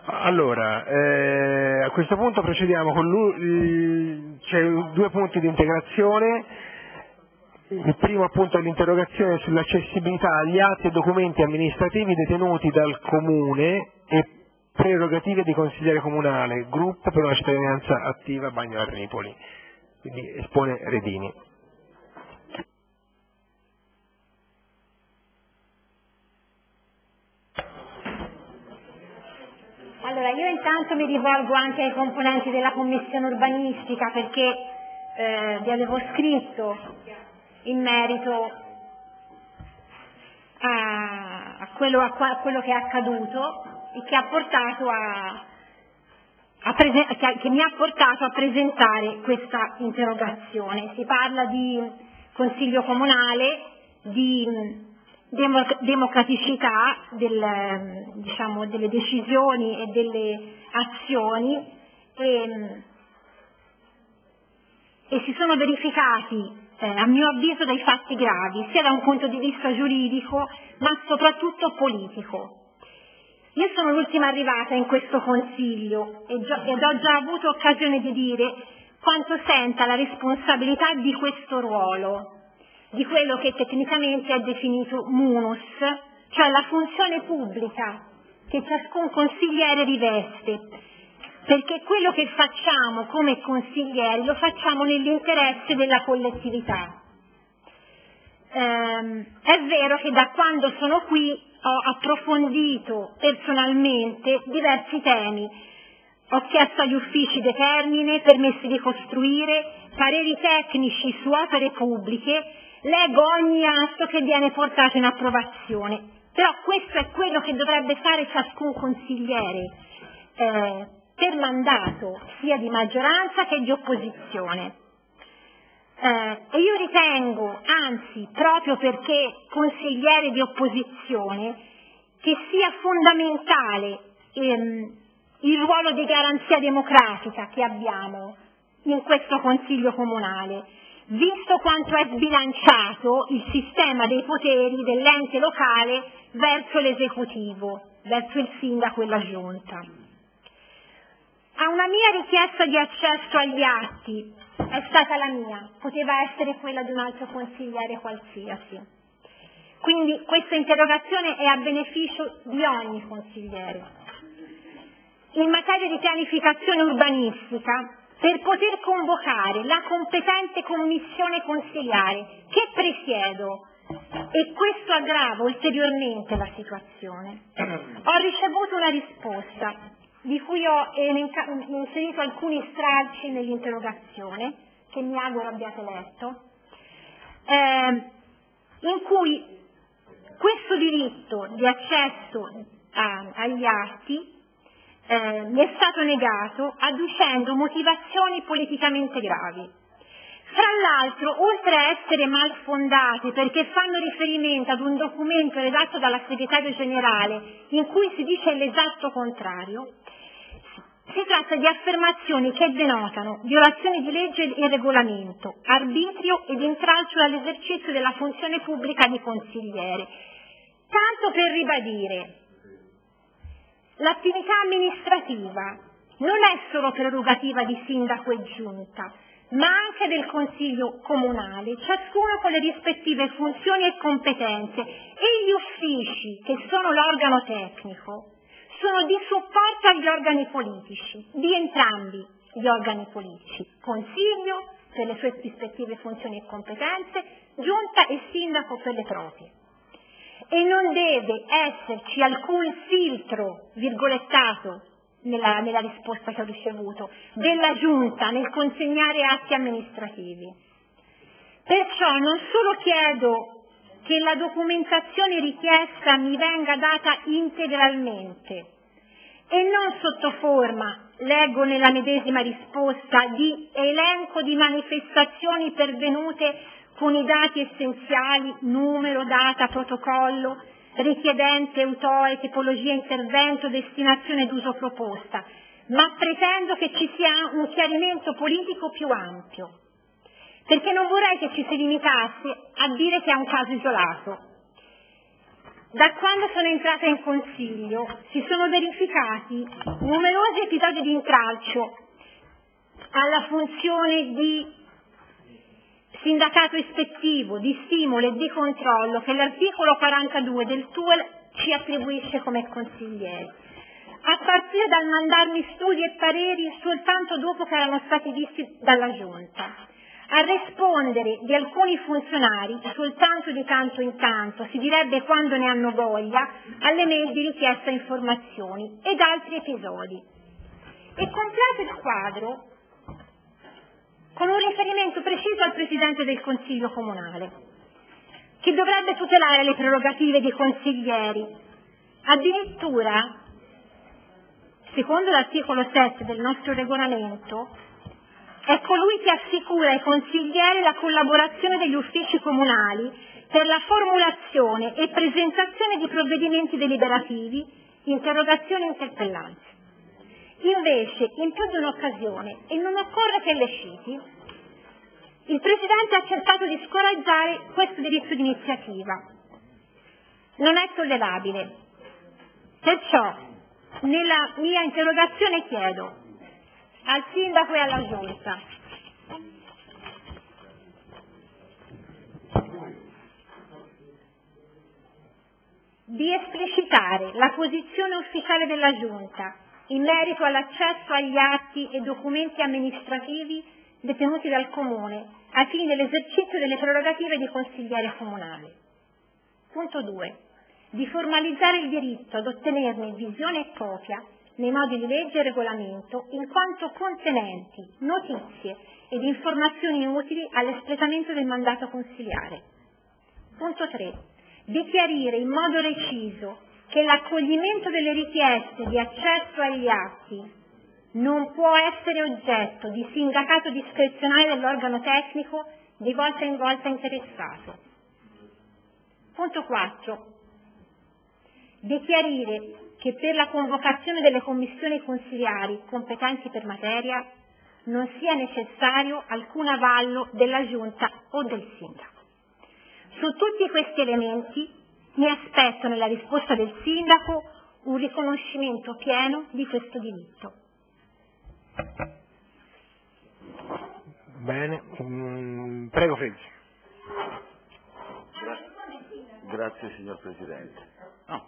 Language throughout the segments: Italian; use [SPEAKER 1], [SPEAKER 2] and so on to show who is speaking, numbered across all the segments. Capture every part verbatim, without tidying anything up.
[SPEAKER 1] Allora, eh, a questo punto procediamo con lui, c'è due punti di integrazione. Il primo appunto è l'interrogazione sull'accessibilità agli atti e documenti amministrativi detenuti dal Comune e prerogative di consigliere comunale, gruppo per una cittadinanza attiva Bagno Arnipoli. Quindi espone Redini.
[SPEAKER 2] Allora, io intanto mi rivolgo anche ai componenti della commissione urbanistica perché eh, vi avevo scritto in merito a, a, quello, a, a quello che è accaduto e che ha portato a, a prese- che, che mi ha portato a presentare questa interrogazione. Si parla di consiglio comunale, di democ- democraticità del, diciamo, delle decisioni e delle azioni e, e si sono verificati eh, a mio avviso dei fatti gravi sia da un punto di vista giuridico ma soprattutto politico. Io sono l'ultima arrivata in questo consiglio e gio- ed ho già avuto occasione di dire quanto senta la responsabilità di questo ruolo, di quello che tecnicamente è definito munus, cioè la funzione pubblica che ciascun consigliere riveste, perché quello che facciamo come consiglieri lo facciamo nell'interesse della collettività. Ehm, è vero che da quando sono qui ho approfondito personalmente diversi temi, ho chiesto agli uffici determine, permessi di costruire, pareri tecnici su opere pubbliche, leggo ogni atto che viene portato in approvazione, però questo è quello che dovrebbe fare ciascun consigliere eh, per mandato sia di maggioranza che di opposizione. Eh, e io ritengo, anzi, proprio perché consigliere di opposizione, che sia fondamentale ehm, il ruolo di garanzia democratica che abbiamo in questo Consiglio Comunale, visto quanto è sbilanciato il sistema dei poteri dell'ente locale verso l'esecutivo, verso il sindaco e la giunta. A una mia richiesta di accesso agli atti, è stata la mia, poteva essere quella di un altro consigliere qualsiasi. Quindi questa interrogazione è a beneficio di ogni consigliere. In materia di pianificazione urbanistica, per poter convocare la competente commissione consiliare che presiedo, e questo aggrava ulteriormente la situazione, ho ricevuto una risposta di cui ho elenca- inserito alcuni stralci nell'interrogazione, che mi auguro abbiate letto, eh, in cui questo diritto di accesso a, agli atti eh, mi è stato negato adducendo motivazioni politicamente gravi. Fra l'altro, oltre a essere mal fondate perché fanno riferimento ad un documento redatto dalla segretaria generale in cui si dice l'esatto contrario, si tratta di affermazioni che denotano violazioni di legge e regolamento, arbitrio ed intralcio dall'esercizio della funzione pubblica di consigliere. Tanto per ribadire, l'attività amministrativa non è solo prerogativa di sindaco e giunta, ma anche del Consiglio Comunale, ciascuno con le rispettive funzioni e competenze, e gli uffici, che sono l'organo tecnico, sono di supporto agli organi politici, di entrambi gli organi politici, Consiglio per le sue rispettive funzioni e competenze, Giunta e Sindaco per le proprie. E non deve esserci alcun filtro, virgolettato, nella, nella risposta che ho ricevuto, della Giunta nel consegnare atti amministrativi. Perciò non solo chiedo che la documentazione richiesta mi venga data integralmente e non sotto forma, leggo nella medesima risposta, di elenco di manifestazioni pervenute con i dati essenziali, numero, data, protocollo, richiedente, autore, tipologia, intervento, destinazione d'uso proposta, ma pretendo che ci sia un chiarimento politico più ampio, perché non vorrei che ci si limitasse a dire che è un caso isolato. Da quando sono entrata in Consiglio si sono verificati numerosi episodi di intralcio alla funzione di sindacato ispettivo, di stimolo e di controllo che l'articolo quarantadue del T U E L ci attribuisce come consiglieri, a partire dal mandarmi studi e pareri soltanto dopo che erano stati visti dalla Giunta, a rispondere di alcuni funzionari soltanto di tanto in tanto, si direbbe quando ne hanno voglia, alle mail di richiesta informazioni ed altri episodi. E completo il quadro con un riferimento preciso al Presidente del Consiglio Comunale, che dovrebbe tutelare le prerogative dei consiglieri. Addirittura, secondo l'articolo sette del nostro regolamento, è colui che assicura ai consiglieri la collaborazione degli uffici comunali per la formulazione e presentazione di provvedimenti deliberativi, interrogazioni e interpellanze. Invece, in più di un'occasione, e non occorre che le citi, il Presidente ha cercato di scoraggiare questo diritto di iniziativa. Non è tollerabile. Perciò, nella mia interrogazione chiedo al Sindaco e alla Giunta di esplicitare la posizione ufficiale della Giunta in merito all'accesso agli atti e documenti amministrativi detenuti dal Comune ai fini dell'esercizio delle prerogative di consigliere comunale. Punto due. Di formalizzare il diritto ad ottenerne visione e copia nei modi di legge e regolamento in quanto contenenti notizie ed informazioni utili all'espletamento del mandato consiliare. Punto tre. Di chiarire in modo reciso che l'accoglimento delle richieste di accesso agli atti non può essere oggetto di sindacato discrezionale dell'organo tecnico di volta in volta interessato. Punto quattro. Di chiarire che per la convocazione delle commissioni consiliari competenti per materia non sia necessario alcun avallo della Giunta o del Sindaco. Su tutti questi elementi mi aspetto nella risposta del Sindaco un riconoscimento pieno di questo diritto.
[SPEAKER 1] Bene, mm, prego Freddi.
[SPEAKER 3] Gra- Grazie signor Presidente. No.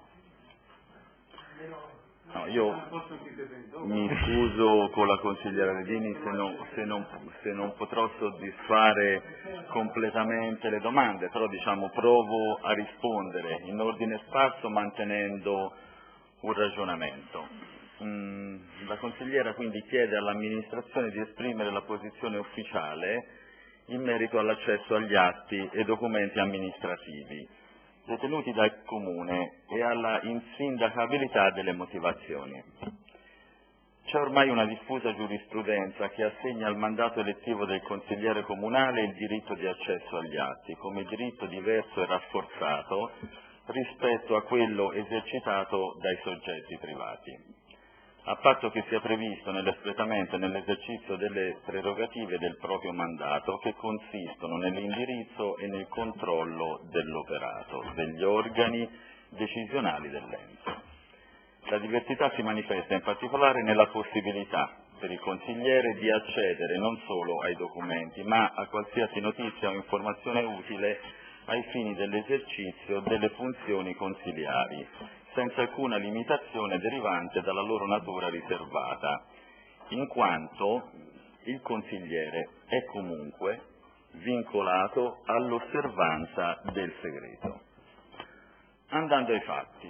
[SPEAKER 3] No, io mi scuso con la consigliera Redini se non, se, non, se non potrò soddisfare completamente le domande, però diciamo provo a rispondere in ordine sparso mantenendo un ragionamento. Mm, la consigliera quindi chiede all'amministrazione di esprimere la posizione ufficiale in merito all'accesso agli atti e documenti amministrativi detenuti dal Comune e alla insindacabilità delle motivazioni. C'è ormai una diffusa giurisprudenza che assegna al mandato elettivo del consigliere comunale il diritto di accesso agli atti come diritto diverso e rafforzato rispetto a quello esercitato dai soggetti privati, a patto che sia previsto nell'espletamento e nell'esercizio delle prerogative del proprio mandato che consistono nell'indirizzo e nel controllo dell'operato degli organi decisionali dell'ente. La diversità si manifesta in particolare nella possibilità per il consigliere di accedere non solo ai documenti, ma a qualsiasi notizia o informazione utile ai fini dell'esercizio delle funzioni consiliari, senza alcuna limitazione derivante dalla loro natura riservata, in quanto il consigliere è comunque vincolato all'osservanza del segreto. Andando ai fatti,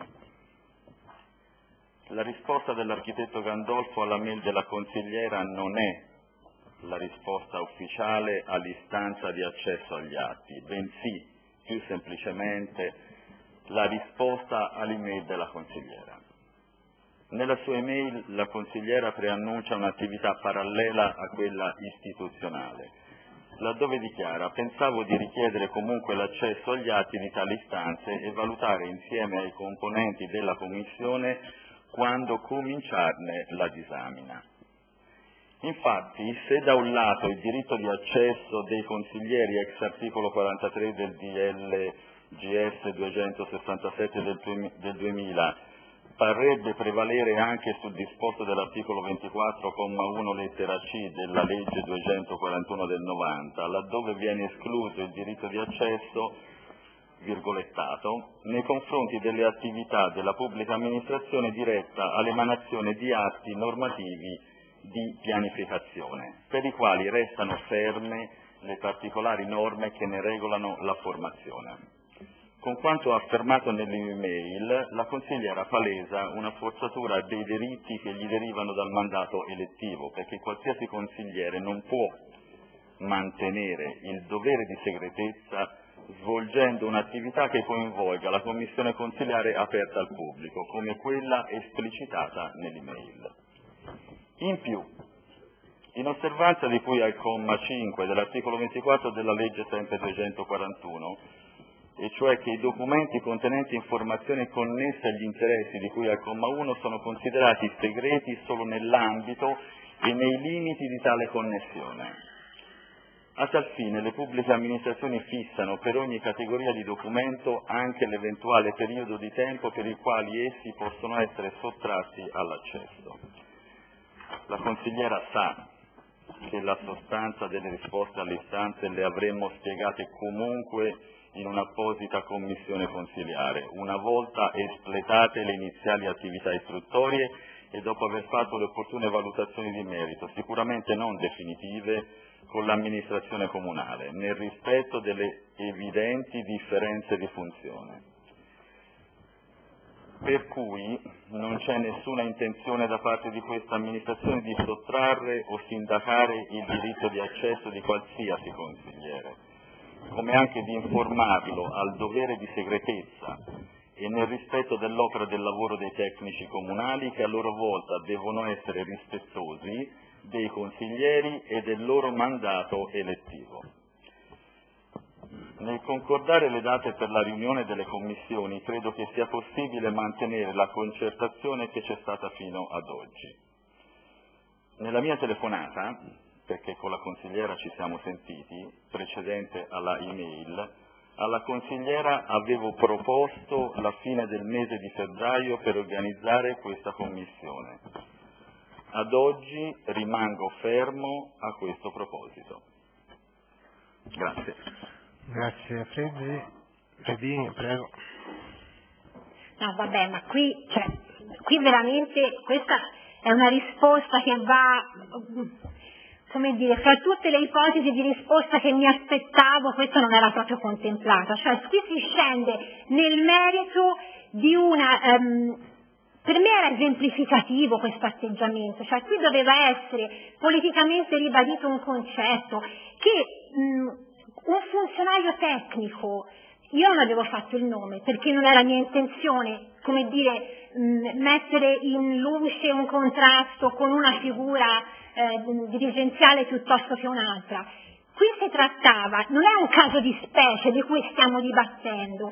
[SPEAKER 3] la risposta dell'architetto Gandolfo alla mail della consigliera non è la risposta ufficiale all'istanza di accesso agli atti, bensì più semplicemente la risposta all'email della consigliera. Nella sua email la consigliera preannuncia un'attività parallela a quella istituzionale, laddove dichiara: pensavo di richiedere comunque l'accesso agli atti di tali istanze e valutare insieme ai componenti della Commissione quando cominciarne la disamina. Infatti, se da un lato il diritto di accesso dei consiglieri ex articolo quarantatré del D L G S duecentosessantasette del duemila parrebbe prevalere anche sul disposto dell'articolo ventiquattro comma uno lettera C della legge duecentoquarantuno del novanta, laddove viene escluso il diritto di accesso, virgolettato, nei confronti delle attività della pubblica amministrazione diretta all'emanazione di atti normativi di pianificazione, per i quali restano ferme le particolari norme che ne regolano la formazione. Con quanto affermato nell'email, la consigliera palesa una forzatura dei diritti che gli derivano dal mandato elettivo, perché qualsiasi consigliere non può mantenere il dovere di segretezza svolgendo un'attività che coinvolga la commissione consiliare aperta al pubblico, come quella esplicitata nell'email. In più, in osservanza di cui al comma cinque dell'articolo ventiquattro della legge sempre duecentoquarantuno, e cioè che i documenti contenenti informazioni connesse agli interessi di cui al comma uno sono considerati segreti solo nell'ambito e nei limiti di tale connessione. A tal fine le pubbliche amministrazioni fissano per ogni categoria di documento anche l'eventuale periodo di tempo per il quale essi possono essere sottratti all'accesso. La consigliera sa che la sostanza delle risposte alle istanze le avremmo spiegate comunque in un'apposita commissione consiliare, una volta espletate le iniziali attività istruttorie e dopo aver fatto le opportune valutazioni di merito, sicuramente non definitive, con l'amministrazione comunale, nel rispetto delle evidenti differenze di funzione. Per cui non c'è nessuna intenzione da parte di questa amministrazione di sottrarre o sindacare il diritto di accesso di qualsiasi consigliere, come anche di informarlo al dovere di segretezza e nel rispetto dell'opera del lavoro dei tecnici comunali, che a loro volta devono essere rispettosi dei consiglieri e del loro mandato elettivo. Nel concordare le date per la riunione delle commissioni, credo che sia possibile mantenere la concertazione che c'è stata fino ad oggi. Nella mia telefonata, perché con la consigliera ci siamo sentiti, precedente alla email, alla consigliera avevo proposto la fine del mese di febbraio per organizzare questa commissione. Ad oggi rimango fermo a questo proposito. Grazie.
[SPEAKER 1] Grazie Freddi. Fredini, prego.
[SPEAKER 2] No, vabbè, ma qui, cioè, qui veramente questa è una risposta che va, come dire, fra tutte le ipotesi di risposta che mi aspettavo, questa non era proprio contemplata. Cioè, qui si scende nel merito di una... Um, per me era esemplificativo questo atteggiamento, cioè qui doveva essere politicamente ribadito un concetto che mh, un funzionario tecnico, io non avevo fatto il nome perché non era mia intenzione, come dire, mh, mettere in luce un contrasto con una figura eh, dirigenziale piuttosto che un'altra. Qui si trattava, non è un caso di specie di cui stiamo dibattendo.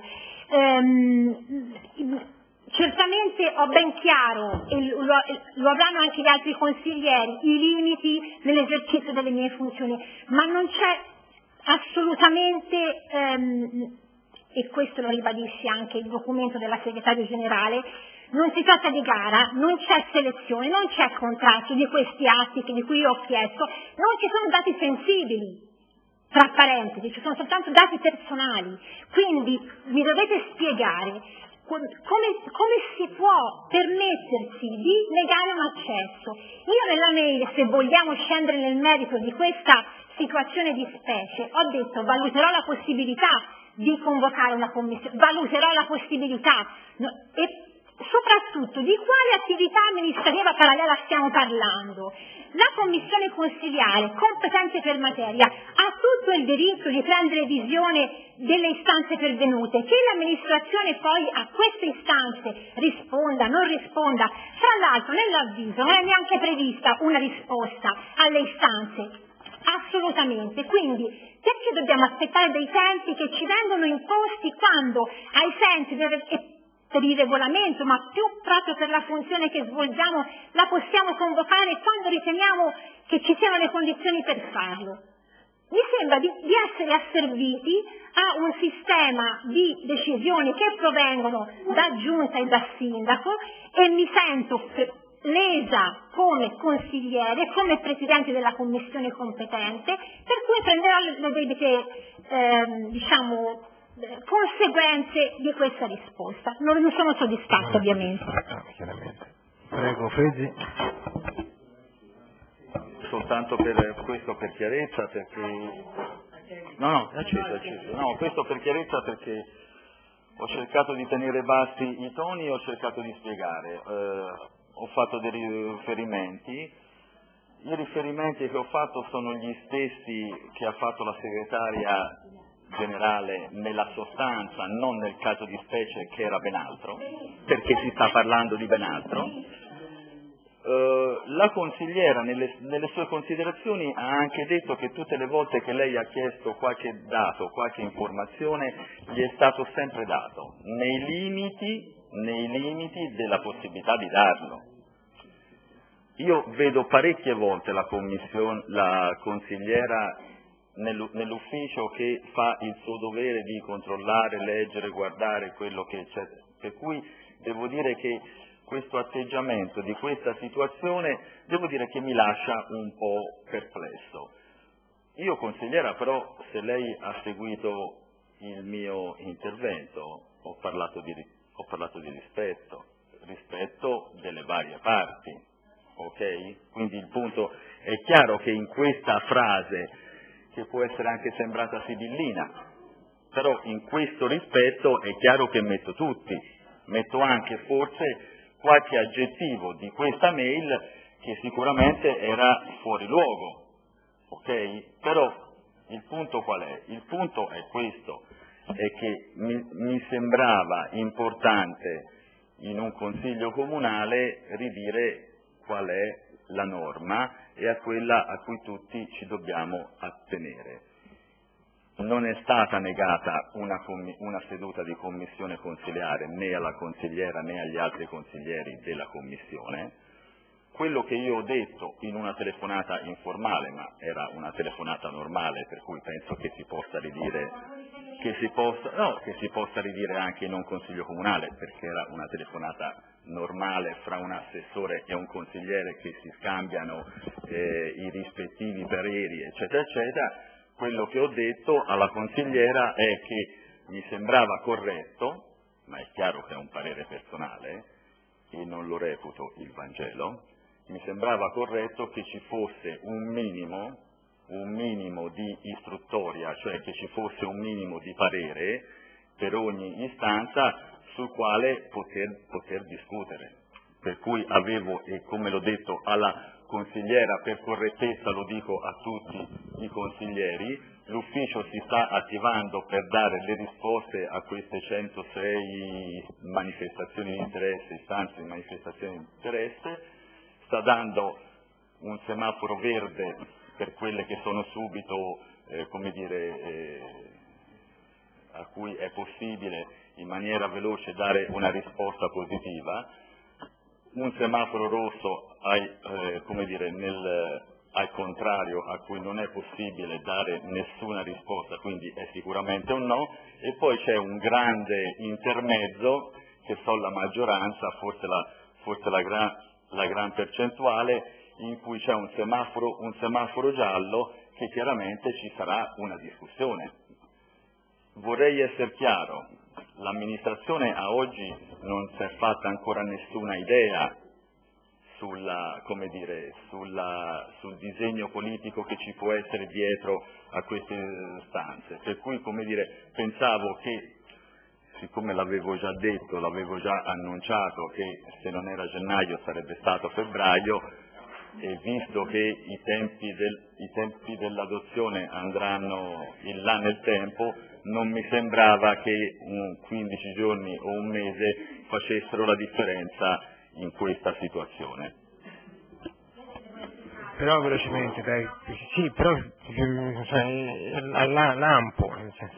[SPEAKER 2] Ehm, Certamente ho ben chiaro, e lo, lo avranno anche gli altri consiglieri, i limiti nell'esercizio delle mie funzioni, ma non c'è assolutamente, ehm, e questo lo ribadisce anche il documento della segretaria generale, non si tratta di gara, non c'è selezione, non c'è contratto di questi atti che, di cui io ho chiesto, non ci sono dati sensibili, tra parentesi, ci sono soltanto dati personali, quindi mi dovete spiegare Come, come si può permettersi di negare un accesso. Io nella mail, se vogliamo scendere nel merito di questa situazione di specie, ho detto valuterò la possibilità di convocare una commissione, valuterò la possibilità no, e soprattutto di quale attività amministrativa parallela stiamo parlando. La commissione consiliare, competente per materia, ha tutto il diritto di prendere visione delle istanze pervenute, che l'amministrazione poi a queste istanze risponda, non risponda. Tra l'altro nell'avviso non è neanche prevista una risposta alle istanze, assolutamente. Quindi perché dobbiamo aspettare dei tempi che ci vengono imposti quando ai sensi del, per il regolamento, ma più proprio per la funzione che svolgiamo, la possiamo convocare quando riteniamo che ci siano le condizioni per farlo? mi sembra di, di essere asserviti a un sistema di decisioni che provengono da giunta e da sindaco, e mi sento lesa come consigliere, come presidente della commissione competente, per cui prenderò le debite eh, diciamo, conseguenze di questa risposta. Non, non sono soddisfatta, ovviamente.
[SPEAKER 1] Chiaramente. Prego, Fezzi.
[SPEAKER 3] Soltanto per questo, per chiarezza, perché no no è acceso, è acceso. No, questo per chiarezza, perché ho cercato di tenere bassi i toni, ho cercato di spiegare, eh, ho fatto dei riferimenti. I riferimenti che ho fatto sono gli stessi che ha fatto la segretaria generale nella sostanza, non nel caso di specie, che era ben altro, perché si sta parlando di ben altro. Uh, la consigliera nelle, nelle sue considerazioni ha anche detto che tutte le volte che lei ha chiesto qualche dato, qualche informazione, gli è stato sempre dato, nei limiti, nei limiti della possibilità di darlo. Io vedo parecchie volte la, la consigliera nell'ufficio che fa il suo dovere di controllare, leggere, guardare quello che c'è, per cui devo dire che questo atteggiamento di questa situazione, devo dire che mi lascia un po' perplesso. Io, consigliera, però, se lei ha seguito il mio intervento, ho parlato di, ho parlato di rispetto, rispetto delle varie parti, ok? Quindi il punto è chiaro che in questa frase, che può essere anche sembrata sibillina, però in questo rispetto è chiaro che metto tutti, metto anche forse qualche aggettivo di questa mail che sicuramente era fuori luogo, ok? Però il punto qual è? Il punto è questo, è che mi, mi sembrava importante in un consiglio comunale ridire qual è la norma e a quella a cui tutti ci dobbiamo attenere. Non è stata negata una, una seduta di commissione consiliare né alla consigliera né agli altri consiglieri della commissione. Quello che io ho detto in una telefonata informale, ma era una telefonata normale, per cui penso che si possa ridire, che si possa, no, che si possa ridire anche in un consiglio comunale, perché era una telefonata normale fra un assessore e un consigliere che si scambiano eh, i rispettivi pareri, eccetera, eccetera. Quello che ho detto alla consigliera è che mi sembrava corretto, ma è chiaro che è un parere personale e non lo reputo il Vangelo, mi sembrava corretto che ci fosse un minimo, un minimo di istruttoria, cioè che ci fosse un minimo di parere per ogni istanza sul quale poter, poter discutere. Per cui avevo, e come l'ho detto alla consigliera, per correttezza lo dico a tutti i consiglieri, l'ufficio si sta attivando per dare le risposte a queste centosei manifestazioni di interesse, istanze di manifestazioni di interesse, sta dando un semaforo verde per quelle che sono subito, eh, come dire, eh, a cui è possibile in maniera veloce dare una risposta positiva, un semaforo rosso ai, eh, come dire, nel, al contrario, a cui non è possibile dare nessuna risposta, quindi è sicuramente un no, e poi c'è un grande intermezzo che so la maggioranza, forse la, forse la, gran, la gran percentuale, in cui c'è un semaforo, un semaforo giallo, che chiaramente ci sarà una discussione. Vorrei essere chiaro, l'amministrazione a oggi non si è fatta ancora nessuna idea sulla, come dire, sulla, sul disegno politico che ci può essere dietro a queste stanze, per cui, come dire, pensavo che, siccome l'avevo già detto, l'avevo già annunciato che se non era gennaio sarebbe stato febbraio, e visto che i tempi, del, i tempi dell'adozione andranno in là nel tempo, non mi sembrava che un quindici giorni o un mese facessero la differenza in questa situazione.
[SPEAKER 1] Però velocemente, dai, sì, però cioè, là, lampo, nel senso.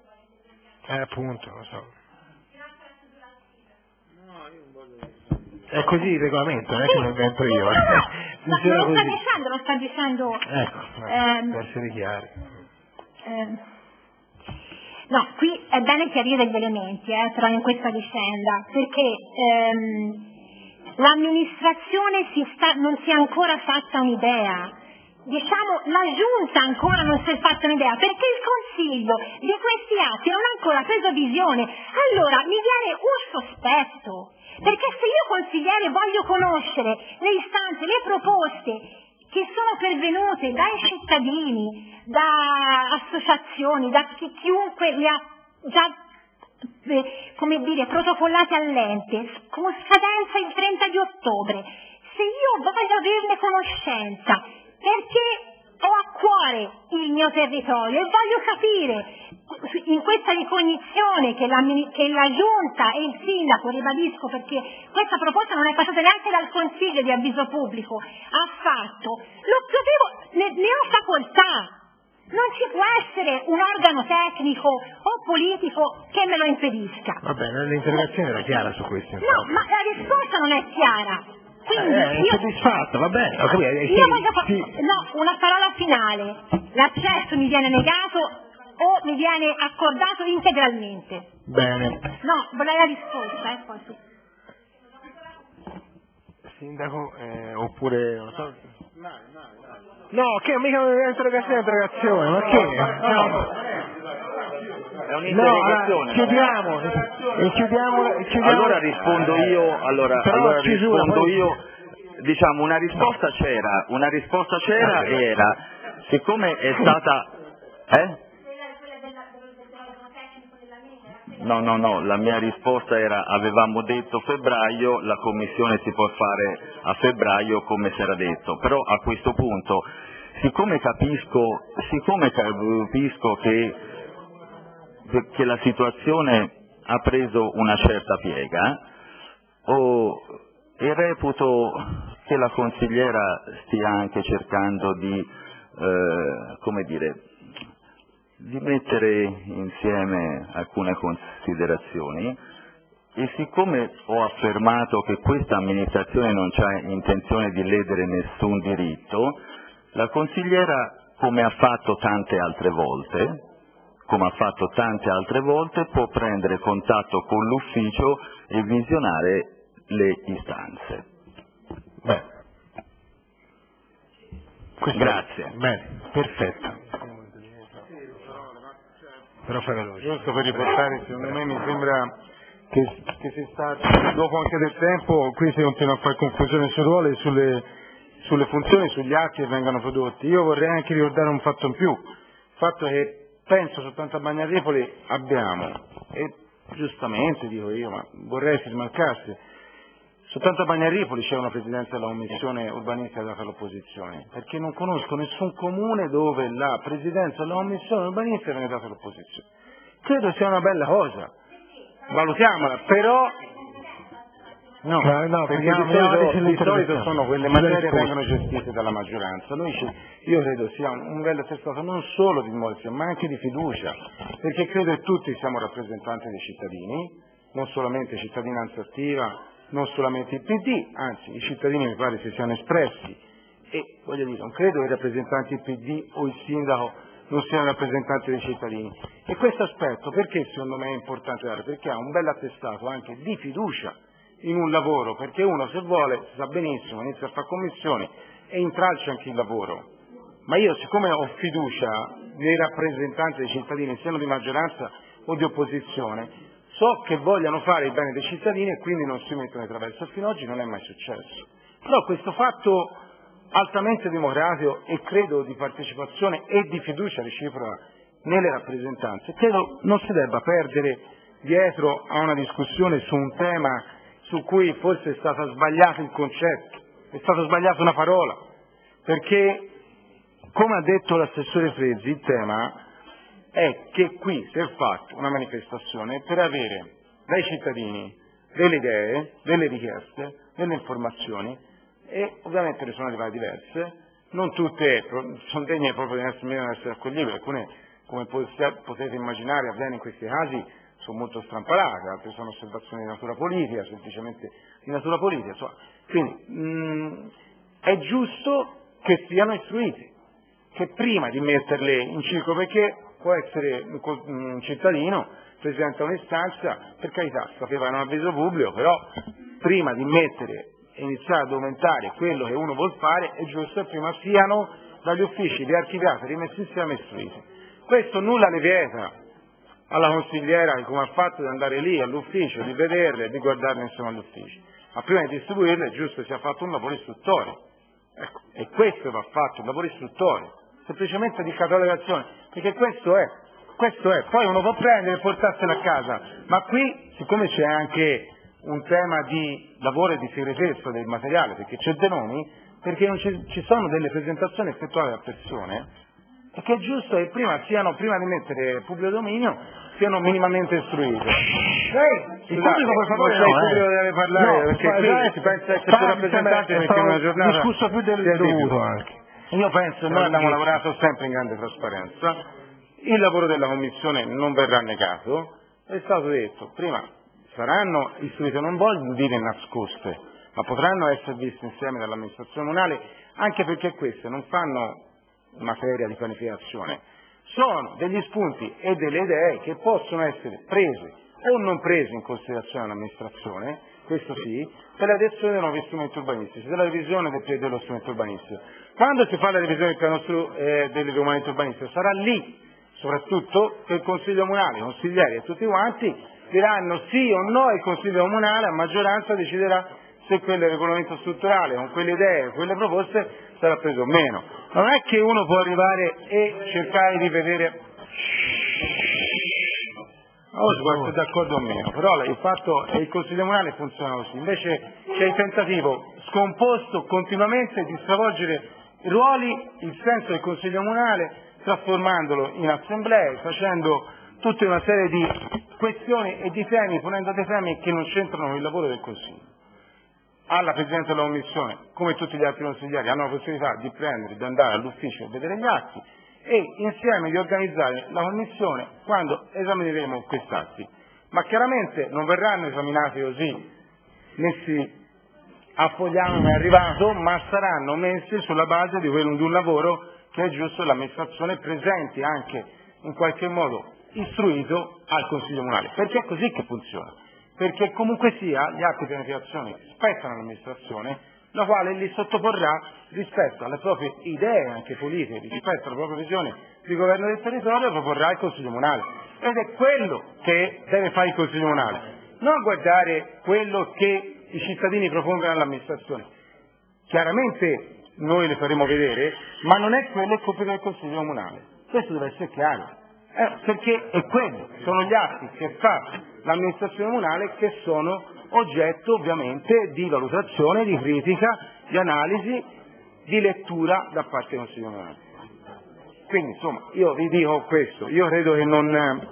[SPEAKER 1] Eh, appunto, lo so. È così il regolamento, non è che lo invento io.
[SPEAKER 2] Ma non lo sta dicendo, lo sta dicendo...
[SPEAKER 1] Ecco,
[SPEAKER 2] ehm,
[SPEAKER 1] per essere chiari.
[SPEAKER 2] Ehm, no, qui è bene chiarire gli elementi, eh, però in questa vicenda, perché ehm, l'amministrazione si sta, non si è ancora fatta un'idea. Diciamo, la giunta ancora non si è fatta un'idea, perché il Consiglio di questi atti non ha ancora preso visione. Allora mi viene un sospetto, perché se io consigliere voglio conoscere le istanze, le proposte che sono pervenute dai cittadini, da associazioni, da chi, chiunque le ha già eh, come dire, protocollate all'ente, con scadenza il trenta di ottobre, se io voglio averne conoscenza, perché ho a cuore il mio territorio e voglio capire in questa ricognizione che la, che la Giunta e il Sindaco, ribadisco perché questa proposta non è passata neanche dal Consiglio di avviso pubblico, ha fatto, lo potevo, ne, ne ho facoltà. Non ci può essere un organo tecnico o politico che me lo impedisca.
[SPEAKER 1] Va bene, l'interrogazione era chiara su questo.
[SPEAKER 2] No, ma la risposta non è chiara. Quindi
[SPEAKER 1] eh, è
[SPEAKER 2] io,
[SPEAKER 1] soddisfatto, va bene. Ho capito, eh,
[SPEAKER 2] io
[SPEAKER 1] sì,
[SPEAKER 2] voglio fa-
[SPEAKER 1] sì.
[SPEAKER 2] no, una parola finale. L'accesso mi viene negato o mi viene accordato integralmente.
[SPEAKER 1] Bene.
[SPEAKER 2] No, vorrei la risposta, eh, poi su.
[SPEAKER 1] Sindaco, eh, oppure non so. No, che mica un'interrogazione, interrogazione, ma che? No.
[SPEAKER 3] È un'interrogazione.
[SPEAKER 1] No, chiudiamo, e chiudiamo, e chiudiamo.
[SPEAKER 3] Allora rispondo io, allora,
[SPEAKER 1] Però
[SPEAKER 3] allora
[SPEAKER 1] chiusura,
[SPEAKER 3] rispondo
[SPEAKER 1] poi...
[SPEAKER 3] io, diciamo una risposta c'era, una risposta c'era e era, siccome è stata, eh? No, no, no, la mia risposta era, avevamo detto febbraio, la commissione si può fare a febbraio come si era detto, però a questo punto, siccome capisco, siccome capisco che, che la situazione ha preso una certa piega, oh, e reputo che la consigliera stia anche cercando di, eh, come dire, di mettere insieme alcune considerazioni e siccome ho affermato che questa amministrazione non ha intenzione di ledere nessun diritto, la consigliera, come ha fatto tante altre volte, come ha fatto tante altre volte, può prendere contatto con l'ufficio e visionare le istanze.
[SPEAKER 1] Beh. Questo
[SPEAKER 3] Grazie.
[SPEAKER 1] È... Bene, perfetto. Però fai veloce.
[SPEAKER 4] Giusto per riportare, secondo me mi sembra che, che si sta, dopo anche del tempo, qui si continua a fare confusione sul ruolo e sulle, sulle funzioni, sugli atti che vengono prodotti. Io vorrei anche ricordare un fatto in più, il fatto che penso soltanto a Bagnarepoli abbiamo, e giustamente dico io, ma vorrei si smancasse, soltanto a Bagnarepoli c'è una presidenza della commissione urbanistica data all'opposizione, perché non conosco nessun comune dove la presidenza della commissione urbanistica viene data all'opposizione. Credo sia una bella cosa, valutiamola, però no,
[SPEAKER 1] no, no
[SPEAKER 4] perché
[SPEAKER 1] andiamo,
[SPEAKER 4] di solito,
[SPEAKER 1] andiamo
[SPEAKER 4] di solito sono quelle materie che vengono gestite dalla maggioranza. Noi ci, io credo sia un, un bel attestato non solo di democrazia ma anche di fiducia, perché credo che tutti siamo rappresentanti dei cittadini, non solamente cittadinanza attiva, non solamente il P D, anzi i cittadini mi pare si siano espressi e voglio dire, non credo che i rappresentanti del P D o il sindaco non siano rappresentanti dei cittadini. E questo aspetto perché secondo me è importante dare? Perché ha un bel attestato anche di fiducia in un lavoro, perché uno se vuole, si sa benissimo, inizia a fare commissioni e intralcia anche il lavoro. Ma io siccome ho fiducia nei rappresentanti dei cittadini, siano di maggioranza o di opposizione, so che vogliano fare il bene dei cittadini e quindi non si mettono di traverso. Fino ad oggi non è mai successo. Però questo fatto altamente democratico e credo di partecipazione e di fiducia reciproca nelle rappresentanze, credo non si debba perdere dietro a una discussione su un tema su cui forse è stato sbagliato il concetto, è stata sbagliata una parola, perché come ha detto l'assessore Frezzi, il tema è che qui si è fatto una manifestazione per avere dai cittadini delle idee, delle richieste, delle informazioni e ovviamente ne sono arrivate diverse, non tutte sono degne proprio di essere, di essere accoglibili, alcune come potete immaginare avviene in questi casi sono molto strampalate, altre sono osservazioni di natura politica, semplicemente di natura politica, insomma. Quindi mh, è giusto che siano istruiti, che prima di metterle in circo, perché può essere un, un cittadino, presenta un'istanza, per carità, sapeva un avviso pubblico, però prima di mettere e iniziare a documentare quello che uno vuol fare è giusto che prima siano dagli uffici riarchiviati, rimessi insieme e istruiti. Questo nulla ne vieta alla consigliera che come ha fatto di andare lì all'ufficio, di vederle e di guardarle insieme all'ufficio, ma prima di distribuirle è giusto che sia fatto un lavoro istruttorio, ecco, e questo va fatto, un lavoro istruttorio, semplicemente di catalogazione, perché questo è, questo è, poi uno può prendere e portarselo a casa, ma qui, siccome c'è anche un tema di lavoro e di segretezza del materiale, perché c'è dei nomi, perché non ci, ci sono delle presentazioni effettuate da persone, e che è giusto che prima siano, prima di mettere pubblico dominio, siano minimamente istruiti.
[SPEAKER 1] Lei, il
[SPEAKER 4] Scusate,
[SPEAKER 1] pubblico per favore
[SPEAKER 4] non sei
[SPEAKER 1] no,
[SPEAKER 4] pubblico
[SPEAKER 1] eh.
[SPEAKER 4] deve parlare,
[SPEAKER 1] no,
[SPEAKER 4] perché
[SPEAKER 1] ma,
[SPEAKER 4] qui
[SPEAKER 1] eh,
[SPEAKER 4] si pensa essere
[SPEAKER 1] parli,
[SPEAKER 4] più rappresentante
[SPEAKER 1] è
[SPEAKER 4] perché una
[SPEAKER 1] stato
[SPEAKER 4] giornata
[SPEAKER 1] discusso più del
[SPEAKER 4] sia di più.
[SPEAKER 1] dovuto anche.
[SPEAKER 4] Io penso, noi abbiamo lavorato sempre in grande trasparenza, il lavoro della Commissione non verrà negato, è stato detto, prima saranno istruite, non voglio dire nascoste, ma potranno essere viste insieme dall'amministrazione comunale, anche perché queste non fanno materia di pianificazione, sono degli spunti e delle idee che possono essere prese o non prese in considerazione dall'amministrazione, questo sì, per la direzione dei nuovi strumenti urbanistici, della revisione del, dello strumento urbanistico. Quando si fa la revisione del piano stru- eh, del regolamento urbanistico sarà lì, soprattutto che il Consiglio Comunale, i consiglieri e tutti quanti diranno sì o no, e il Consiglio Comunale a maggioranza deciderà se quel regolamento strutturale con quelle idee, quelle proposte sarà preso o meno. Non è che uno può arrivare e cercare di vedere oh, si può essere d'accordo o meno, però il fatto è che il Consiglio Comunale funziona così, invece c'è il tentativo scomposto continuamente di stravolgere i ruoli, il senso del Consiglio Comunale, trasformandolo in assemblee, facendo tutta una serie di questioni e di temi, ponendo dei temi che non c'entrano con il lavoro del Consiglio. Alla Presidente della Commissione, come tutti gli altri consiglieri, hanno la possibilità di prendere, di andare all'ufficio a vedere gli atti e insieme di organizzare la Commissione quando esamineremo questi atti. Ma chiaramente non verranno esaminati così, messi a fogliame come è arrivato, ma saranno messi sulla base di, quello, di un lavoro che è giusto l'amministrazione presenti anche in qualche modo istruito al Consiglio Comunale, perché è così che funziona. Perché comunque sia gli atti di pianificazione spettano all'amministrazione, la quale li sottoporrà rispetto alle proprie idee anche politiche, rispetto alla propria visione di governo del territorio, proporrà il Consiglio Comunale. Ed è quello che deve fare il Consiglio Comunale, non guardare quello che i cittadini propongono all'amministrazione. Chiaramente noi le faremo vedere, ma non è quello il compito del Consiglio Comunale. Questo deve essere chiaro. Eh, perché è quello, sono gli atti che fa l'amministrazione comunale che sono oggetto ovviamente di valutazione, di critica, di analisi, di lettura da parte del Consiglio Comunale. Quindi insomma io vi dico questo, io credo che non,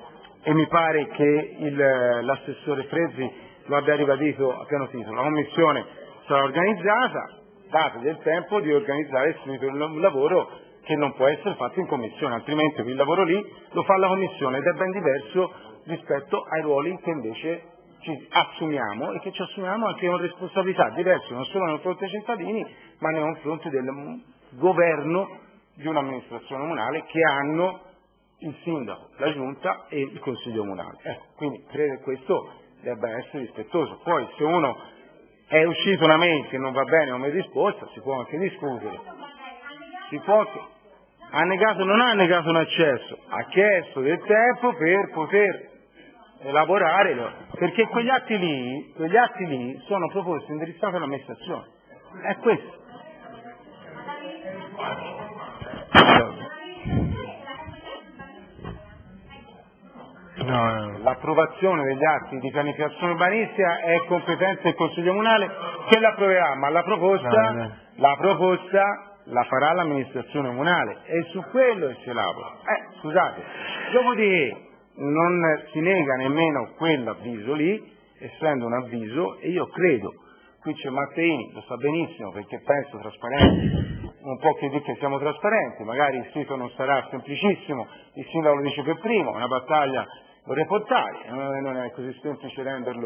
[SPEAKER 4] e mi pare che il, l'assessore Frezzi lo abbia ribadito a pieno titolo, la Commissione sarà organizzata, dato del tempo di organizzare il lavoro che non può essere fatto in Commissione, altrimenti il lavoro lì lo fa la Commissione ed è ben diverso rispetto ai ruoli che invece ci assumiamo e che ci assumiamo anche con responsabilità diverse, non solo nei confronti dei cittadini, ma nei confronti del governo di un'amministrazione comunale che hanno il sindaco, la giunta e il consiglio comunale. Ecco, quindi credo che questo debba essere rispettoso. Poi se uno è uscito una mail che non va bene o mi è risposta, si può anche discutere. Si può anche... Ha negato, non ha negato un accesso, ha chiesto del tempo per poter elaborare, perché quegli atti lì, quegli atti lì sono proposti indirizzati all'amministrazione. È questo.
[SPEAKER 1] No.
[SPEAKER 4] L'approvazione degli atti di pianificazione urbanistica è competenza del Consiglio Comunale che l'approverà, ma la proposta,
[SPEAKER 1] no, no.
[SPEAKER 4] la proposta la farà l'amministrazione comunale e su quello che si elabora. Eh, scusate, dopodiché non si nega nemmeno quell'avviso lì, essendo un avviso, e io credo, qui c'è Matteini, lo sa benissimo perché penso trasparenti, non può che dire che siamo trasparenti, magari il sito non sarà semplicissimo, il sindaco lo dice per primo, è una battaglia vorrei portare, non è così semplice renderlo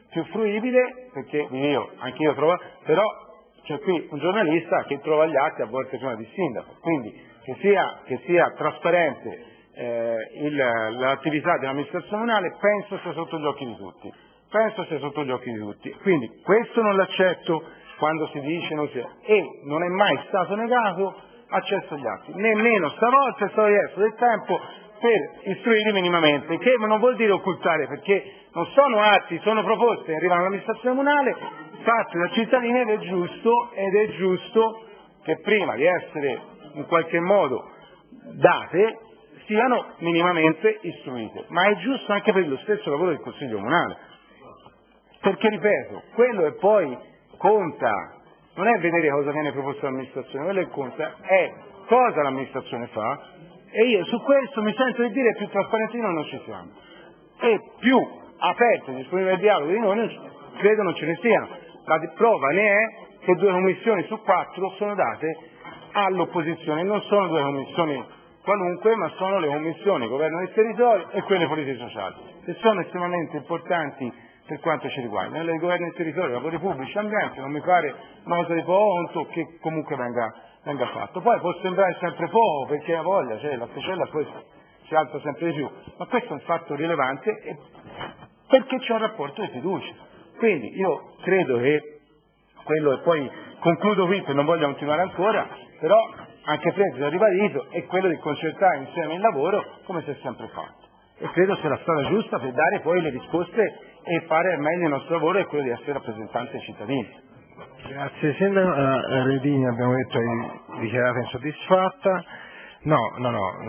[SPEAKER 4] più fruibile, perché io, anche io trovo, però c'è qui un giornalista che trova gli atti a volte prima di sindaco, quindi che sia, che sia trasparente eh, il, l'attività dell'amministrazione comunale penso sia sotto gli occhi di tutti, penso sia sotto gli occhi di tutti, quindi questo non l'accetto quando si dice non si, e non è mai stato negato accesso agli atti, nemmeno stavolta è stato chiesto del tempo per istruirli minimamente, che non vuol dire occultare, perché non sono atti, sono proposte che arrivano all'amministrazione comunale fatte da cittadini ed è giusto, ed è giusto che prima di essere in qualche modo date siano minimamente istruite, ma è giusto anche per lo stesso lavoro del Consiglio Comunale, perché ripeto, quello che poi conta non è vedere cosa viene proposto dall'amministrazione, quello che conta è cosa l'amministrazione fa, e io su questo mi sento di dire più trasparenti di noi non ci siamo, e più aperto e disponibile al dialogo di noi non, credo non ce ne siano. La prova ne è che due commissioni su quattro sono date all'opposizione, non sono due commissioni qualunque, ma sono le commissioni governo del territorio e quelle politiche sociali, che sono estremamente importanti per quanto ci riguarda. Nelle governo del territorio, lavori pubblici, ambiente, non mi pare nota di conto che comunque venga, venga fatto. Poi può sembrare sempre poco, perché ha voglia, cioè l'asticella poi si alza sempre di più, ma questo è un fatto rilevante perché c'è un rapporto di fiducia. Quindi io credo che quello, e poi concludo qui, che non voglio continuare ancora, però anche Freddi ha ribadito, è quello di concertare insieme il lavoro come si è sempre fatto. E credo sia la strada giusta per dare poi le risposte e fare al meglio il nostro lavoro, è quello di essere rappresentanti dei cittadini.
[SPEAKER 1] Grazie Sindaco. A Redini abbiamo detto che dichiarata insoddisfatta. No, no, no.